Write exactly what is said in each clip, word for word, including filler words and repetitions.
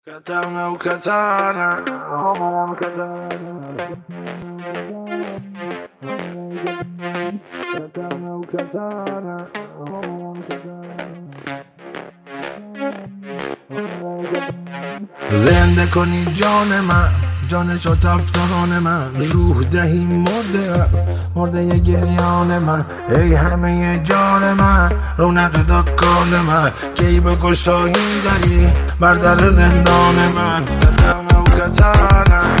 Katana o katana, oh katana, katana o katana, oh katana. زنده کنی جان من، جان شد افتان من، روح دهی مرده مرده ی گریان من، ای همه جان من، رونق دکان من، کی بگو شاهین داری بر در زندان من. کتانه و کتانه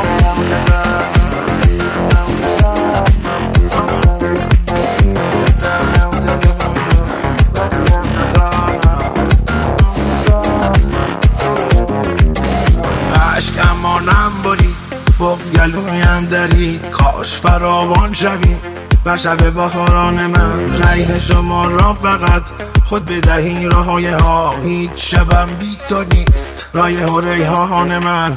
عشق امانم برید، بغض گلویم درید، کاش فراوان شوی بر شب بهاران من. ریح شما را فقط خود بدهی راهای ها، هیچ شبم بی تو نیست رایح و ریحان من.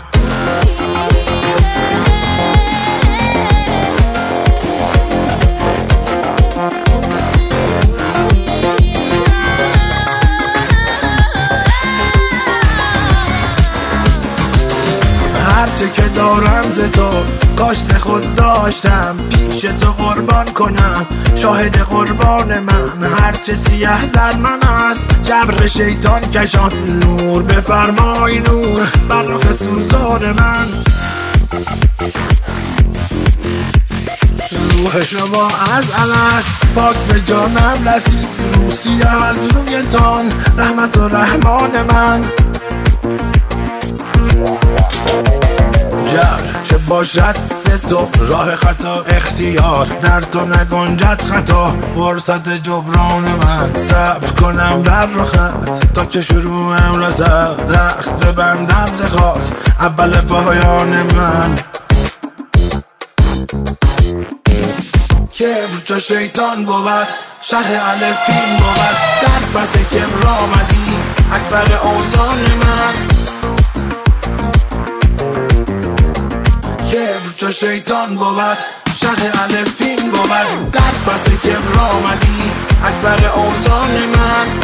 هرچه که دارم ز تو کاش ز خود داشتم، پیش تو قربان کنم شاهد قربان من. هرچه سیه در من است جبر شیطان کشان، نور بفرمای نور بر رخ سوزان من. روح شما از الست پاک به جانم رسید، روسیه از رویتان رحمت و رحمان من. چه باشد ز تو راه خطا اختیار، در تو نگنجد خطا فرصت جبران من. صبر کنم بر رخت تا که شروعم رسد، درخت ببندم ز خاک اول پایان من. کبر چو شیطان بود شرح الفین بود، در پس کبر آمدی اکبر اوزان من. کبر چو شیطان بود شرح الفین بود، در پس کبر آمدی اکبر اوزان من.